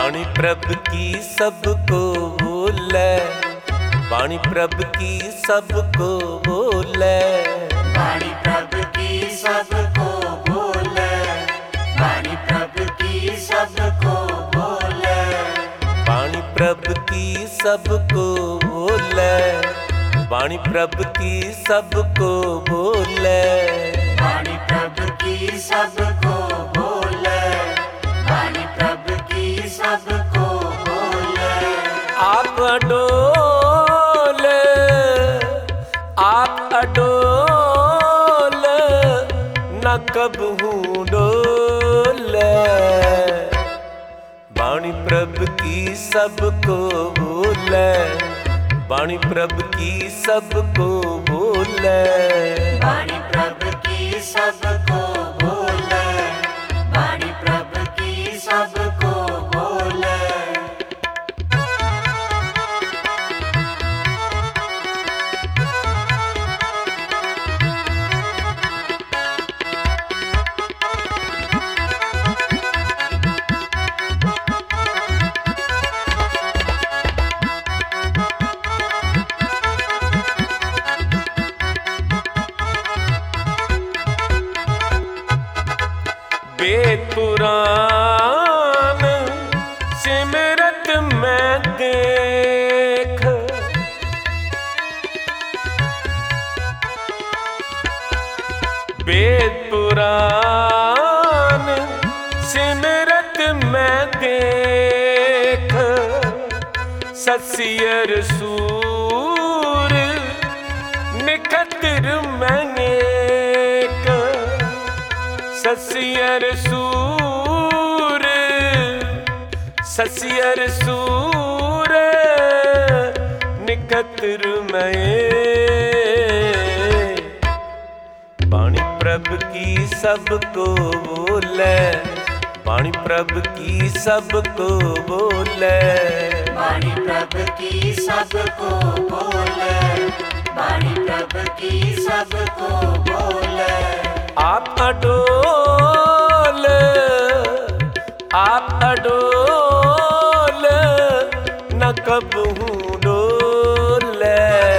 बाणी प्रभ की सबको बोले, बाणी प्रभ की सबको बोले, बाणी प्रभ की सबको बोले, बाणी प्रभ की सबको बोले, बाणी प्रभ की सबको बोले, बाणी प्रभ की सबको बोले, बाणी प्रभ की सबको बोले, बाणी प्रभ की सबको बोले। आप अडोल, आप अडोल, न कबहू डोले, बाणी प्रभ की सबको बोले, बाणी प्रभ की सबको बोले, बाणी प्रभ की सबको बोले, बाणी प्रभ की सबको बोले। वेद पुराण सिमरत में देख, वेद पुराण सिमरत में देख, ससियर सूर निखतर में एक, ससियर सूर, ससियर सूर निकतर में, बाणी प्रभ की सबको बोले, बाणी प्रभ की सबको बोले, बाणी प्रभ की सबको बोले, बाणी प्रभ की सबको बोले। आप अडोल, आप अडोल, न कबहू डोले,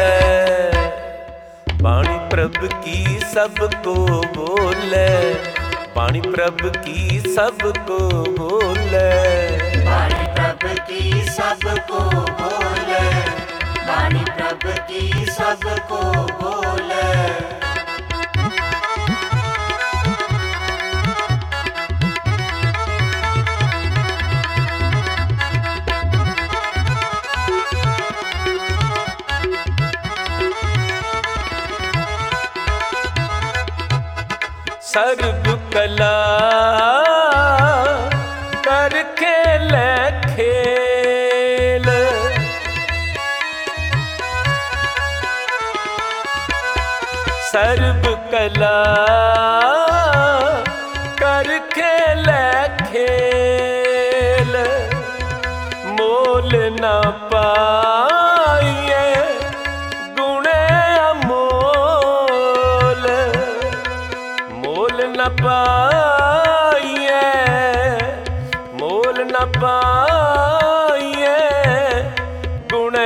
बाणी प्रभ की सबको बोले, बाणी प्रभ की सबको बोले, बाणी प्रभ की सबको बोले, बाणी प्रभ की सबको बोले। सर्व कला कर खेल खेल, सर्व कला कर खेल खेल, मोल न पाइए गुण अमोल, मोल न पाइए, मोल न पाइए गुण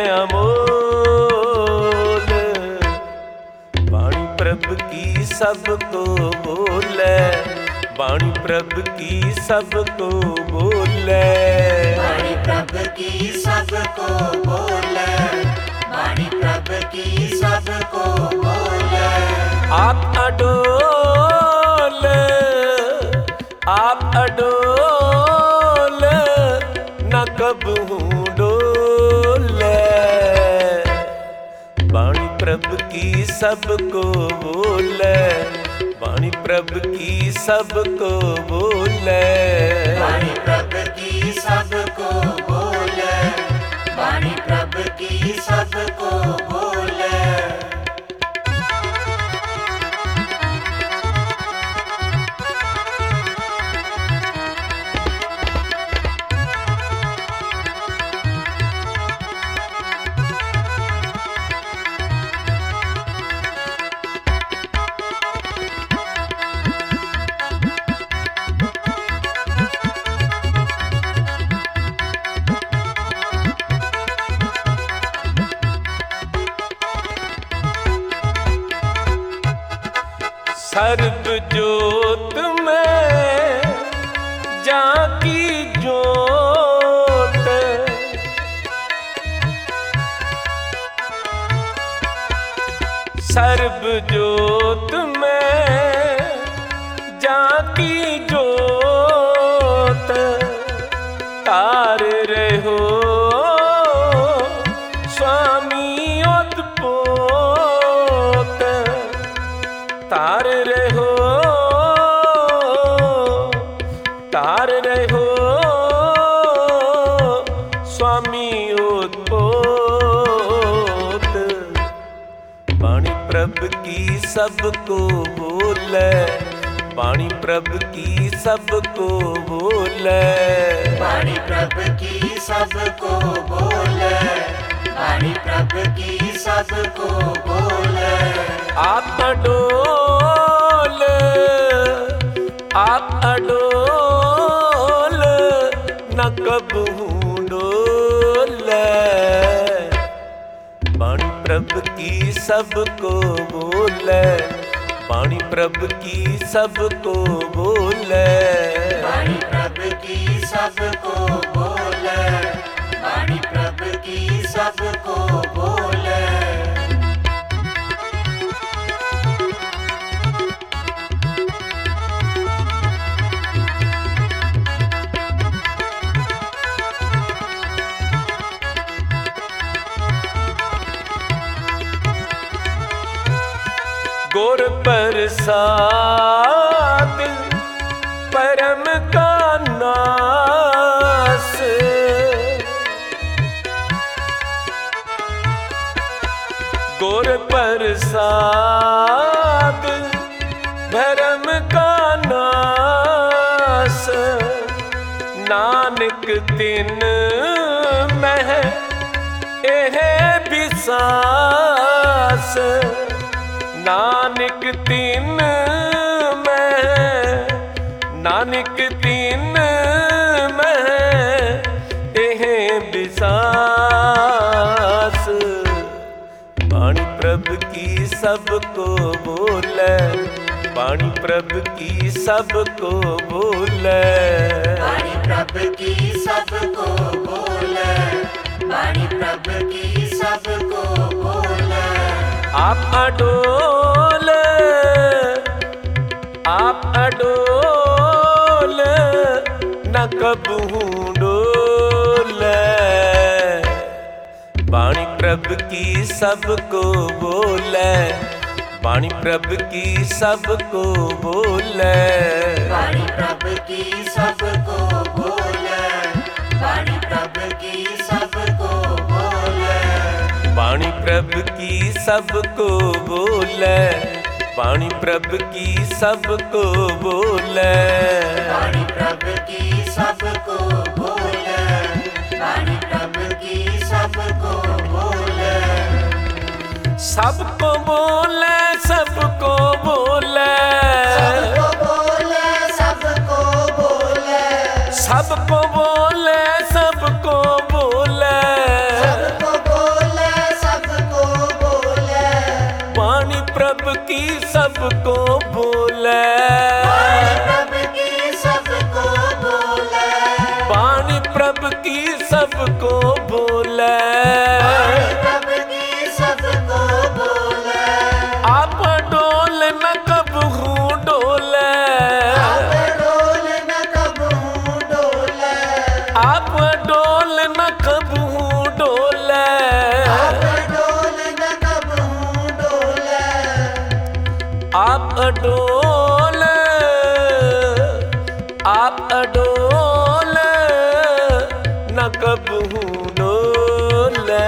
अमोल, बाणी प्रभ की सबको बोले, बाणी प्रभ की सबको बोले, बाणी प्रभ की सबको बोले, बाणी प्रभ की सबको बोले। आप अडोल, आप अडोल, न कबहू डोले, बाणी प्रभ की सबको बोले, बाणी प्रभ की सबको बोले, बाणी प्रभ की सबको बोले, बाणी प्रभ की सबको बोले। सर्ब जोत में जाकी जोत, सर्ब जोत में जाकी जोत, तार रहो स्वामी ओतपोत, तार रहो स्वामी ओतपोत। बाणी प्रभ की सबको बोले, बाणी प्रभ की सबको बोले, बाणी प्रभ की सबको बोले, बाणी प्रभ की सबको बोले। आप अडोल, आप अडोल न कबहू डोले। बाणी प्रभ की सबको बोले, बाणी प्रभ की सबको बोले, बाणी प्रभ की सबको बोले, बाणी प्रभ की सबको बोले। गुर प्रसाद परम का नास, गुर प्रसाद धर्म का नास, नानक तिन मह एह बिसास, नानक तीन में, नानक तीन में एह बिसास। बाणी प्रभ की सबको बोले, बाणी प्रभ की सबको बोले, बाणी प्रभ की सबको बोले, बाणी प्रभ की सबको बोले। आप अडोल, आप अडोल न कबहू डोले। बाणी प्रभ की सबको बोले, बाणी प्रभ की सबको बोले, बाणी प्रभ की सबको बोले, बाणी प्रभ की सबको बोले। बाणी प्रभ की सबको बोले, बाणी प्रभ की सबको बोले, बाणी प्रभ की सबको बोले, बाणी प्रभ की सबको बोले। सबको बोले, सबको बोले, सबको बोले, सबको बोले, सबको बोले, सबको बोले, सबको बोले, सबको बोले। बाणी प्रभ की सबको बोले, बाणी प्रभ की सबको बोले, बाणी प्रभ की सबको बोले। बाणी प्रभ की सबको बोले। आप डोल न कबहू डोले, आप डोल न कबहू डोले, आप डोल न कबहू डोले, आप डोल न कबहू डोले। आप डोल, आप डोल न कबहू डोले।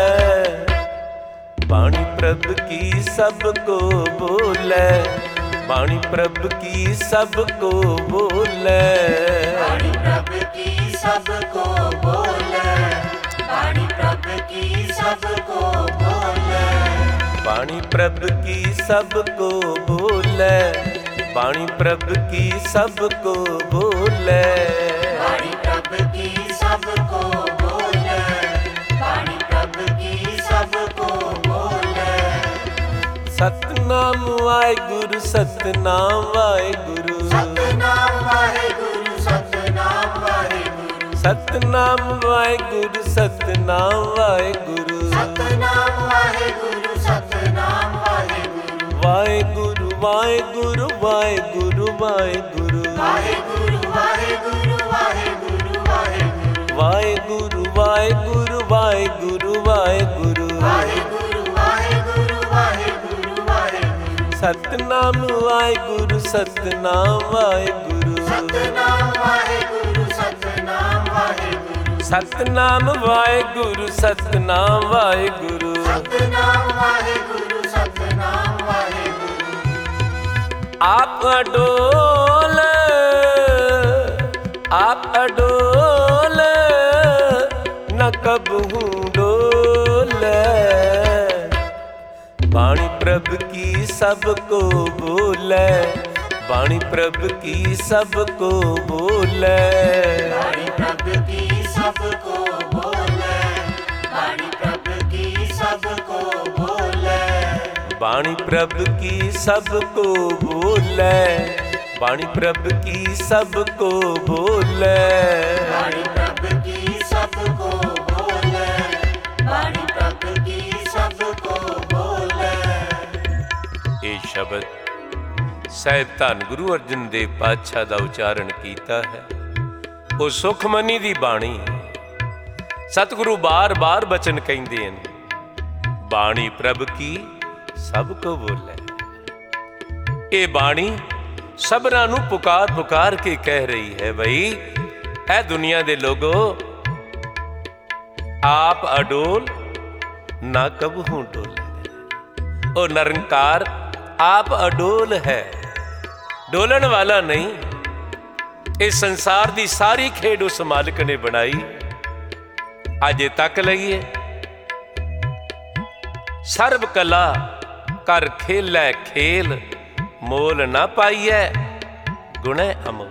बाणी प्रभ की सबको बोले, बाणी प्रभ की सबको बोले, बाणी प्रभ की सबको बोले, बाणी प्रभ की सबको बोले। बाणी प्रभ की सबको बोले, बाणी प्रभ की सबको बोले, बाणी प्रभ की सबको बोले, बाणी प्रभ की सबको बोले। सतनाम वाहिगुरु ਸਤਨਾਮ ਵਾਹਿਗੁਰੂ ਸਤਨਾਮ ਵਾਹਿਗੁਰੂ ਸਤਨਾਮ ਵਾਹਿਗੁਰੂ ਸਤਨਾਮ ਵਾਹਿਗੁਰੂ ਸਤਨਾਮ ਵਾਹਿਗੁਰੂ ਸਤਨਾਮ ਵਾਹਿਗੁਰੂ ਸਤਨਾਮ ਵਾਹਿਗੁਰੂ ਵਾਹਿਗੁਰੂ ਵਾਹਿਗੁਰੂ ਵਾਹਿਗੁਰੂ ਵਾਹਿਗੁਰੂ ਵਾਹਿਗੁਰੂ ਵਾਹਿਗੁਰੂ ਵਾਹਿਗੁਰੂ ਵਾਹਿਗੁਰੂ ਵਾਹਿਗੁਰੂ ਵਾਹਿਗੁਰੂ ਵਾਹਿਗੁਰੂ ਵਾਹਿਗੁਰੂ ਵਾਹਿਗੁਰੂ ਵਾਹਿਗੁਰੂ ਵਾਹਿਗੁਰੂ ਸਤਨਾਮ ਵਾਹਿਗੁਰੂ ਸਤਨਾਮ ਵਾਹਿਗੁਰੂ ਸਤਨਾਮ ਵਾਹਿਗੁਰੂ ਸਤਨਾਮ ਵਾਹਿਗੁਰੂ ਸਤਨਾਮ ਵਾਹਿਗੁਰੂ ਸਤਨਾਮ ਵਾਹਿਗੁਰੂ ਸਤਨਾਮ ਵਾਹਿਗੁਰੂ ਸਤਨਾਮ ਵਾਹਿਗੁਰੂ ਆਪ ਅਡੋਲ ਨ ਕਬਹੂ ਡੋਲੇ ਬਾਣੀ ਪ੍ਰਭ ਕੀ ਸਭ ਕੋ ਬੋਲੇ ਬਾਣੀ ਪ੍ਰਭ ਕੀ ਸਭ ਕੋ ਬੋਲੇ ਬਾਣੀ ਪ੍ਰਭ ਕੀ ਸਭ ਕੋ ਬੋਲੇ ਬਾਣੀ ਪ੍ਰਭ ਕੀ ਸਭ ਕੋ ਬੋਲੇ ਬਾਣੀ ਪ੍ਰਭ ਕੀ ਸਭ ਕੋ ਬੋਲੇ ਬਾਣੀ ਪ੍ਰਭ ਕੀ ਸਭ ਕੋ ਬੋਲੇ ਬਾਣੀ ਪ੍ਰਭ ਕੀ ਸਭ ਕੋ ਬੋਲੇ ਬਾਣੀ ਪ੍ਰਭ ਕੀ ਸਭ ਕੋ ਬੋਲੇ ਇਹ ਸ਼ਬਦ ਸਾਹਿਬ ਧੰਨ ਗੁਰੂ ਅਰਜਨ ਦੇਵ ਪਾਤਸ਼ਾਹ ਦਾ ਉਚਾਰਨ ਕੀਤਾ ਹੈ। ਉਹ ਸੁਖਮਨੀ ਦੀ ਬਾਣੀ। ਸਤਿਗੁਰੂ ਬਾਰ-ਬਾਰ ਬਚਨ ਕਹਿੰਦੇ ਹਨ, ਬਾਣੀ ਪ੍ਰਭ ਕੀ ਸਭ ਕੋ ਬੋਲੇ। ਇਹ ਬਾਣੀ ਸਭਨਾਂ ਨੂੰ ਪੁਕਾਰ ਕੇ ਕਹਿ ਰਹੀ ਹੈ, ਬਈ ਇਹ ਦੁਨੀਆ ਦੇ ਲੋਗੋ ਆਪ ਅਡੋਲ ਨਾ ਕਬਹੂ ਡੋਲੇ। ਉਹ ਨਿਰੰਕਾਰ ਆਪ ਅਡੋਲ ਹੈ, ਡੋਲਣ ਵਾਲਾ ਨਹੀਂ। ਇਸ ਸੰਸਾਰ ਦੀ ਸਾਰੀ ਖੇਡ ਉਸ ਮਾਲਕ ਨੇ ਬਣਾਈ। ਅਜੇ ਤੱਕ ਲਈਏ ਸਰਬ ਕਲਾ ਕਰ ਖੇਲੈ ਖੇਲ ਮੋਲ ਨਾ ਪਾਈਐ ਗੁਣੈ ਅਮੋਲ।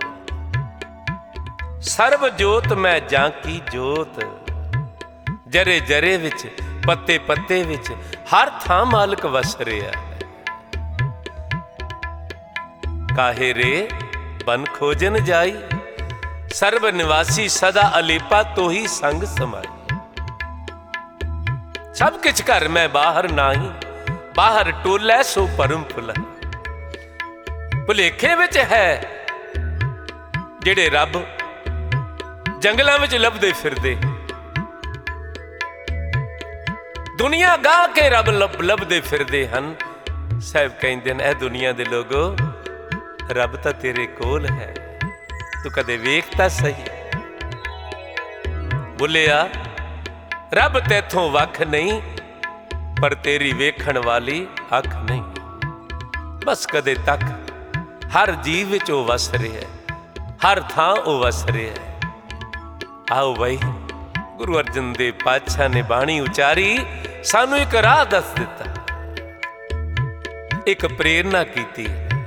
ਸਰਬ ਜੋਤ ਮੈਂ ਜਾਂ ਕੀ ਜੋਤ, ਜਰੇ ਜਰੇ ਵਿੱਚ ਪੱਤੇ ਪੱਤੇ ਵਿੱਚ ਹਰ ਥਾਂ ਮਾਲਕ ਵਸ ਰਿਹਾ। ਕਾਹੇ ਰੇ ਬਨ ਖੋਜਨ ਜਾਈ, ਸਰਬ ਨਿਵਾਸੀ ਸਦਾ ਅਲੇਪਾ ਤੋਹੀ ਸੰਗ ਸਮਾਈ। ਸਭ ਕਿਛ ਘਰ ਮੈਂ ਬਾਹਰ ਨਾਹੀ, ਬਾਹਰ ਟੋਲੇ ਸੋ ਪਰਮ ਫੁਲਾ। ਭੁਲੇਖੇ ਵਿੱਚ ਹੈ ਜਿਹੜੇ ਰੱਬ ਜੰਗਲਾਂ ਵਿੱਚ ਲੱਭਦੇ ਫਿਰਦੇ, ਦੁਨੀਆ ਗਾਹ ਕੇ ਰੱਬ ਲੱਭਦੇ ਫਿਰਦੇ ਹਨ। ਸਾਹਿਬ ਕਹਿੰਦੇ ਨੇ, ਇਹ ਦੁਨੀਆ ਦੇ ਲੋਗੋ ਰੱਬ ਤਾਂ ਤੇਰੇ ਕੋਲ ਹੈ, ਤੂੰ ਕਦੇ ਵੇਖ ਤਾਂ ਸਹੀ। ਬੋਲਿਆ ਰੱਬ ਤੇਥੋਂ ਵੱਖ ਨਹੀਂ, ਪਰ ਤੇਰੀ ਵੇਖਣ ਵਾਲੀ ਅੱਖ ਨਹੀਂ। ਬਸ ਕਦੇ ਤੱਕ ਹਰ ਜੀਵ ਵਿੱਚ ਉਹ ਵਸ ਰਿਹਾ, ਹਰ ਥਾਂ ਉਹ ਵਸ ਰਿਹਾ। ਆਓ ਬਈ, ਗੁਰੂ ਅਰਜਨ ਦੇਵ ਪਾਤਸ਼ਾਹ ਨੇ ਬਾਣੀ ਉਚਾਰੀ, ਸਾਨੂੰ ਇੱਕ ਰਾਹ ਦੱਸ ਦਿੱਤਾ, ਇੱਕ ਪ੍ਰੇਰਨਾ ਕੀਤੀ।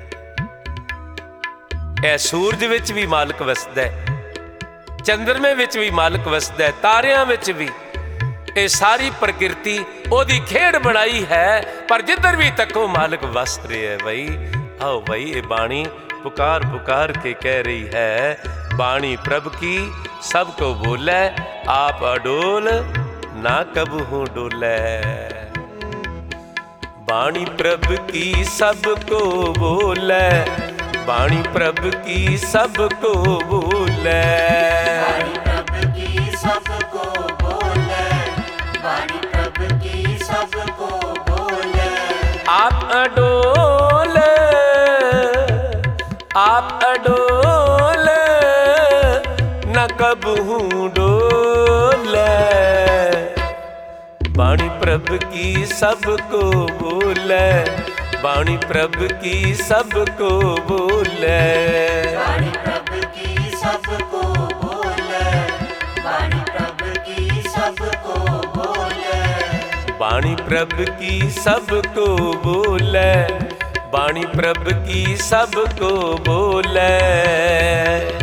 ਇਹ ਸੂਰਜ ਵਿੱਚ ਵੀ ਮਾਲਕ ਵਸਦਾ ਹੈ, ਚੰਦਰਮੇ ਵਿੱਚ ਵੀ ਮਾਲਕ ਵਸਦਾ ਹੈ, ਤਾਰਿਆਂ ਵਿੱਚ ਵੀ। ਇਹ ਸਾਰੀ ਪ੍ਰਕਿਰਤੀ ਉਹਦੀ ਖੇਡ ਬਣਾਈ ਹੈ, ਪਰ ਜਿੱਧਰ ਵੀ ਤੱਕੋ ਮਾਲਕ ਵਸ ਰਿਹਾ ਹੈ। ਬਈ ਆਓ ਬਈ, ਇਹ ਬਾਣੀ ਪੁਕਾਰ ਕੇ ਕਹਿ ਰਹੀ ਹੈ, ਬਾਣੀ ਪ੍ਰਭ ਕੀ ਸਭ ਕੋ ਬੋਲੇ, ਆਪ ਅਡੋਲ ਨਾ ਕਬਹੂ ਡੋਲੇ। ਬਾਣੀ ਪ੍ਰਭ ਕੀ ਸਭ ਕੋ ਬੋਲੇ, ਬਾਣੀ ਪ੍ਰਭ ਕੀ ਸਭ ਕੋ ਬੋਲੇ। ਬਾਣੀ ਪ੍ਰਭ ਕੀ ਸਭ ਕੋ ਬੋਲੇ, ਬਾਣੀ ਪ੍ਰਭ ਕੀ ਸਭ ਕੋ ਬੋਲੇ। ਆਪ ਅਡੋਲ, ਆਪ ਅਡੋਲ ਨ ਕਬਹੂ ਡੋਲੇ। ਬਾਣੀ ਪ੍ਰਭ ਕੀ ਸਭ ਕੋ ਬੋਲੇ, ਬਾਣੀ ਪ੍ਰਭ ਕੀ ਸਭ ਕੋ ਬੋਲੇ। ਬਾਣੀ ਪ੍ਰਭ ਕੀ ਸਭ ਕੋ ਬੋਲੇ, ਬਾਣੀ ਪ੍ਰਭ ਕੀ ਸਭ ਕੋ ਬੋਲੇ। ਬਾਣੀ ਪ੍ਰਭ ਕੀ ਸਭ ਕੋ ਬੋਲੇ, ਬਾਣੀ ਪ੍ਰਭ ਕੀ ਸਭ ਕੋ ਬੋਲੇ।